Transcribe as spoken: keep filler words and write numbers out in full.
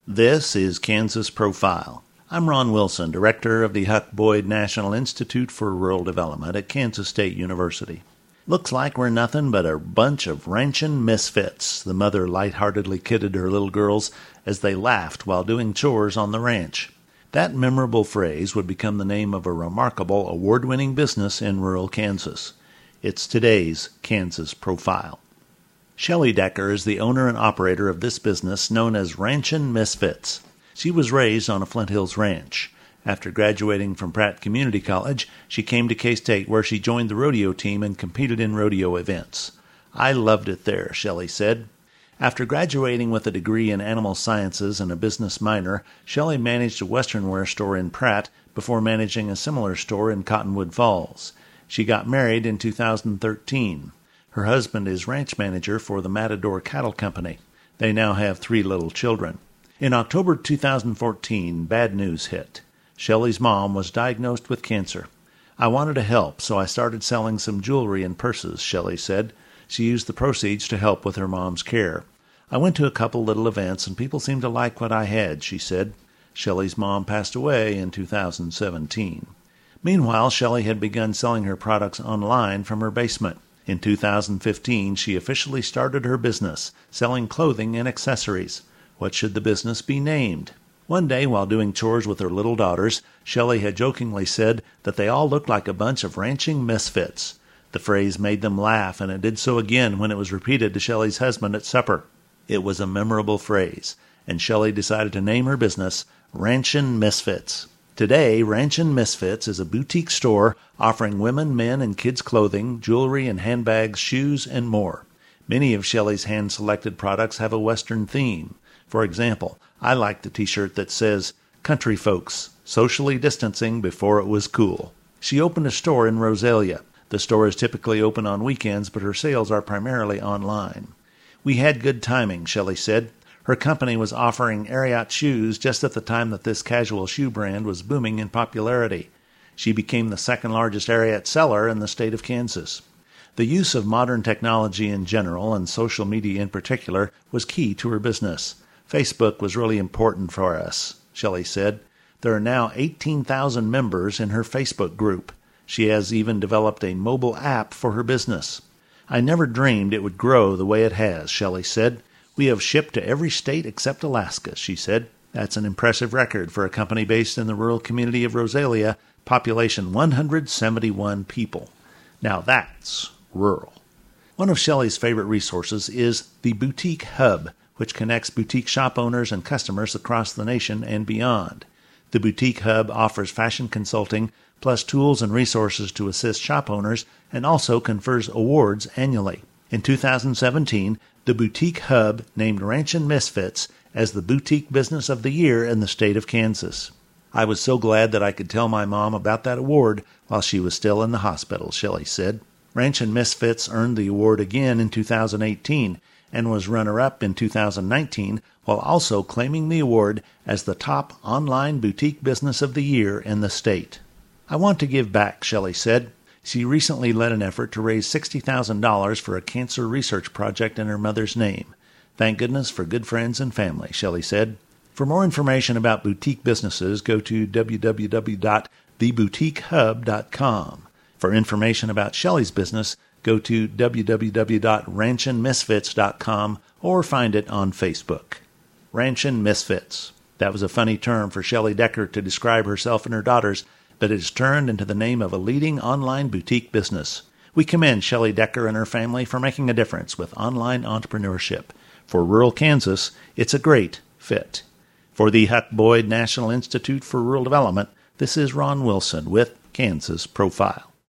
This is Kansas Profile. I'm Ron Wilson, director of the Huck Boyd National Institute for Rural Development at Kansas State University. Looks like we're nothing but a bunch of ranchin' misfits, the mother lightheartedly kidded her little girls as they laughed while doing chores on the ranch. That memorable phrase would become the name of a remarkable award-winning business in rural Kansas. It's today's Kansas Profile. Shelley Decker is the owner and operator of this business known as Ranchin' Misfits. She was raised on a Flint Hills ranch. After graduating from Pratt Community College, she came to K-State where she joined the rodeo team and competed in rodeo events. "I loved it there," Shelley said. After graduating with a degree in animal sciences and a business minor, Shelley managed a western wear store in Pratt before managing a similar store in Cottonwood Falls. She got married in two thousand thirteen. Her husband is ranch manager for the Matador Cattle Company. They now have three little children. In October two thousand fourteen, bad news hit. Shelley's mom was diagnosed with cancer. "I wanted to help, so I started selling some jewelry and purses," Shelley said. She used the proceeds to help with her mom's care. "I went to a couple little events and people seemed to like what I had," she said. Shelley's mom passed away in two thousand seventeen. Meanwhile, Shelley had begun selling her products online from her basement. In two thousand fifteen, she officially started her business, selling clothing and accessories. What should the business be named? One day, while doing chores with her little daughters, Shelley had jokingly said that they all looked like a bunch of ranching misfits. The phrase made them laugh, and it did so again when it was repeated to Shelley's husband at supper. It was a memorable phrase, and Shelley decided to name her business Ranchin' Misfits. Today, Ranchin' Misfits is a boutique store offering women, men, and kids clothing, jewelry, and handbags, shoes, and more. Many of Shelley's hand-selected products have a Western theme. For example, I like the t-shirt that says, "Country Folks, Socially Distancing Before It Was Cool." She opened a store in Rosalia. The store is typically open on weekends, but her sales are primarily online. "We had good timing," Shelley said. Her company was offering Ariat shoes just at the time that this casual shoe brand was booming in popularity. She became the second largest Ariat seller in the state of Kansas. The use of modern technology in general and social media in particular was key to her business. "Facebook was really important for us," Shelley said. There are now eighteen thousand members in her Facebook group. She has even developed a mobile app for her business. "I never dreamed it would grow the way it has," Shelley said. "We have shipped to every state except Alaska," she said. That's an impressive record for a company based in the rural community of Rosalia, population one hundred seventy-one people. Now that's rural. One of Shelley's favorite resources is the Boutique Hub, which connects boutique shop owners and customers across the nation and beyond. The Boutique Hub offers fashion consulting, plus tools and resources to assist shop owners, and also confers awards annually. In two thousand seventeen, the Boutique Hub named Ranchin' Misfits as the Boutique Business of the Year in the state of Kansas. "I was so glad that I could tell my mom about that award while she was still in the hospital," Shelley said. Ranchin' Misfits earned the award again in two thousand eighteen and was runner-up in two thousand nineteen, while also claiming the award as the top online boutique business of the year in the state. "I want to give back," Shelley said. She recently led an effort to raise sixty thousand dollars for a cancer research project in her mother's name. "Thank goodness for good friends and family," Shelley said. For more information about boutique businesses, go to w w w dot the boutique hub dot com. For information about Shelley's business, go to w w w dot ranchin misfits dot com or find it on Facebook. Ranchin' Misfits. That was a funny term for Shelley Decker to describe herself and her daughters, but it has turned into the name of a leading online boutique business. We commend Shelley Decker and her family for making a difference with online entrepreneurship. For rural Kansas, it's a great fit. For the Huck Boyd National Institute for Rural Development, this is Ron Wilson with Kansas Profile.